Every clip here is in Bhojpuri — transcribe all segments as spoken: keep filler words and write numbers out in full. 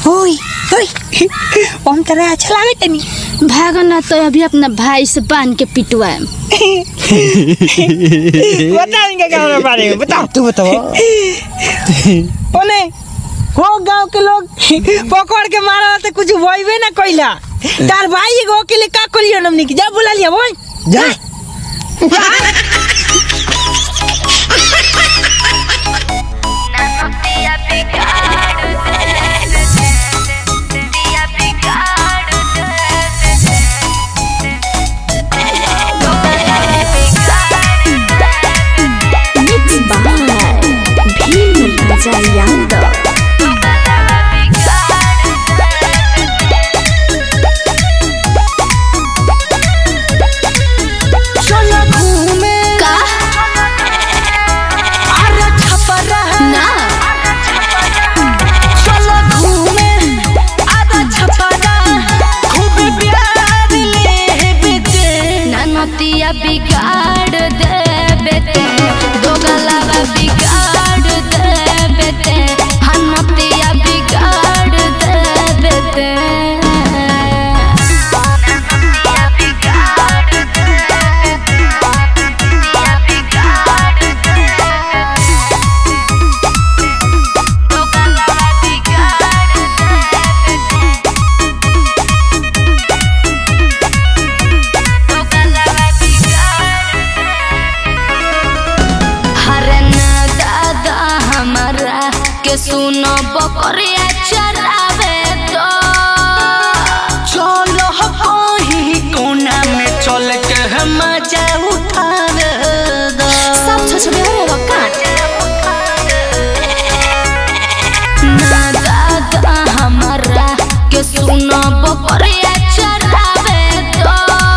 ओए ओए हम तेरा अच्छा लागे तनी भागो ना तो अभी अपना भाई से बांध के पिटवाए। बताएंगे क्या बारे में बताओ तू बताओ। ओने हो गांव के लोग पकड़ के मारा तो कुछ वहीवे ना कोइला तार भाई गो के लिए का करियो हमनी की जा बुला लिया ओए जा बिगाड़ दे बेटे दो गलावा बिगाड़ दे बेटे हनतिया बिगाड़ दे बेटे हनतिया बिगाड़ दे बेटे हनतिया बिगाड़ दे दो गलावा बिगाड़ दे के सुनो बकरिया चरावे तो चलो कहीं कोना में चल के मजा उठावे दो सब छछबे हो काट ना दादा हमारा के सुनो बकरिया चरावे तो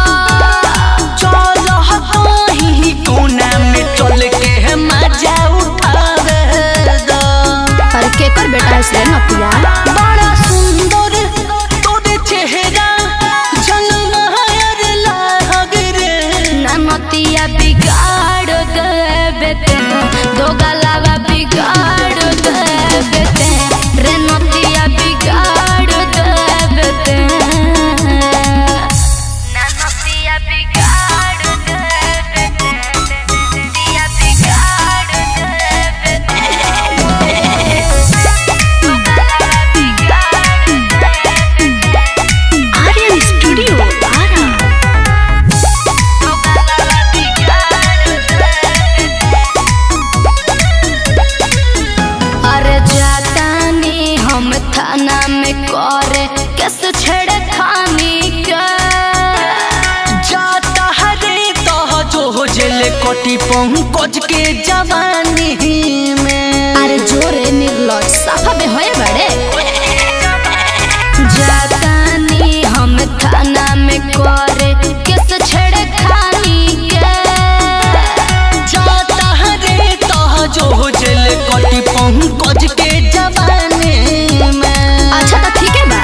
चलो कहीं कोना में चल के मजा उठावे दो केकर बेटा से नतिया बड़ा सुंदर तोरे चेहरा जनमहर लाग रे ना नतिया बिगाड़ दे बेटे दो गलावा बिगाड़ दे बेटे रे नतिया बिगाड़ दे बेटे ना नतिया बिगाड़ दे बेटे नतिया बिगाड़ दे बेटे थाना में करे किस छेड़े खानी का जाता हरे तो जो जेल कोटी पंकज के जवानी में अरे जोरे निर्लज साफा में होए बड़े जाता नहीं हम थाना में करे किस छेड़े खानी का जाता हरे तो जो जेल कोटी पंकज के जवानी अच्छा तो ठीक है बा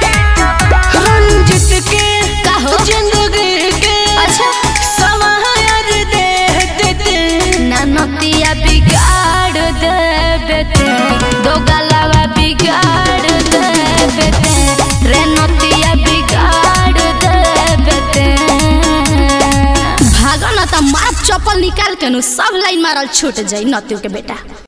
रंजित के कहो जिंदगी के अच्छा समायर दे देते ना नतिया बिगाड़ दे बेटे दो गलावा बिगाड़ दे बेटे रे नतिया बिगाड़ दे बेटे भागो ना तो मार चप्पल निकाल के नु सब लाइन मारल छूट जाई नतियो के बेटा।